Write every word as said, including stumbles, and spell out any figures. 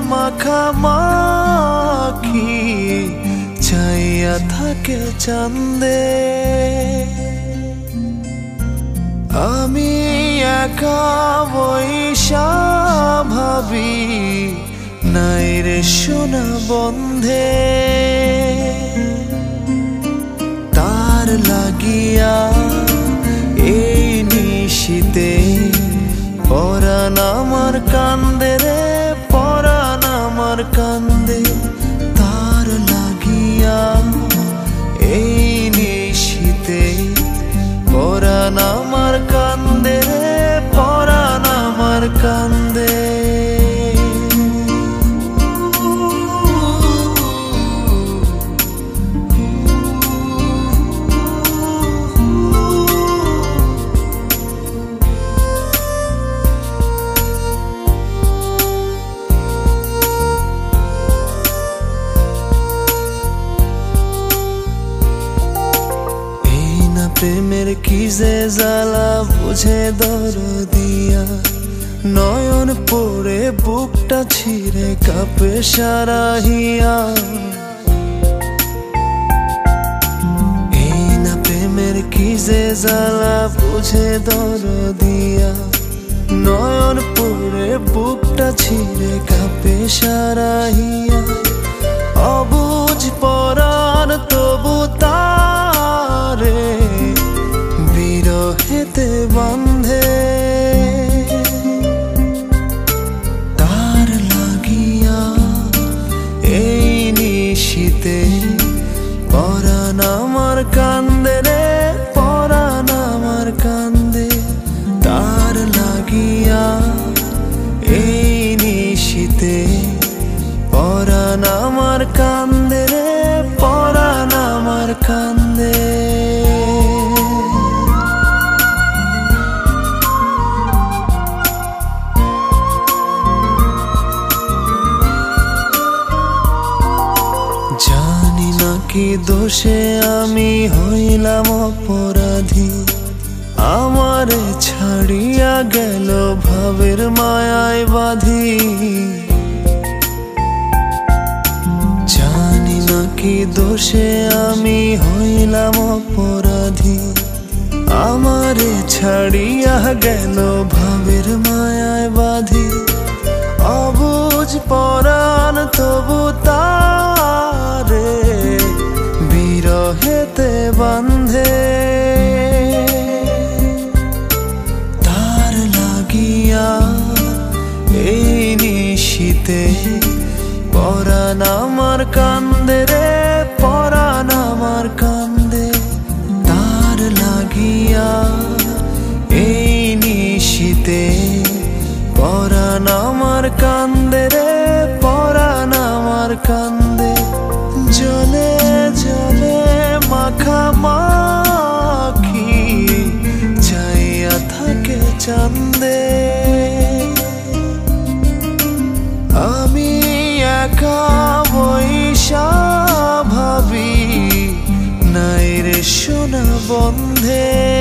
মাখামাখি চাইয়া থাকে চাঁদে। আমি একা বৈশা ভাবি নাই রে সোনা বন্ধে। তার লাগিয়া এই নিশীতে পরাণ আমার কান্দে রে, পরাণ আমার কান্দে। তার লাগিয়া এই নিশীতে পরাণ আমার কান্দে রে, পরাণ আমার কান্দে। প্রেমের কি যে জ্বালা বুঝে দরদিয়া, নয়ন পড়ে বুকটা ছিঁড়ে কাঁপে সারাহিয়া। এই না প্রেমের কি যে জ্বালা বুঝে দরদিয়া, নয়ন পড়ে বুকটা ছিঁড়ে কাঁপে সারাহিয়া। অবুঝ পরাণ তবু তারে বিরহেতে বান্ধে। তার লাগিয়া এই নিশীতে পরাণ আমার কান্দে রে, পরাণ আমার কান্দে। তার লাগিয়া এই নিশীতে পরাণ আমার কান্দে রে, পরাণ আমার কান্দে। জানি না কি দোষে আমি হইলাম অপরাধী, আমারে ছাড়িয়া গেল ভাবের মায়ায় বাঁধি। জানি না কি দোষে আমি হইলাম অপরাধী, আমারে ছাড়িয়া গেল ভাবের মায়ায় বাঁধি। অবুঝ পরাণ তবু তারে বিরহেতে বান্ধে। তার লাগিয়া এই নিশীতে পরাণ আমার কান্দে রে, পরাণ আমার কান্দে। তার লাগিয়া এই নিশীতে পরাণ আমার কান্দে রে, পরাণ আমার কান্দে। জলে জলে মাখামাখি চাইয়া থাকে চাঁদে। আমি একা বৈশা ভাবি নাই রে সোনা বন্ধে।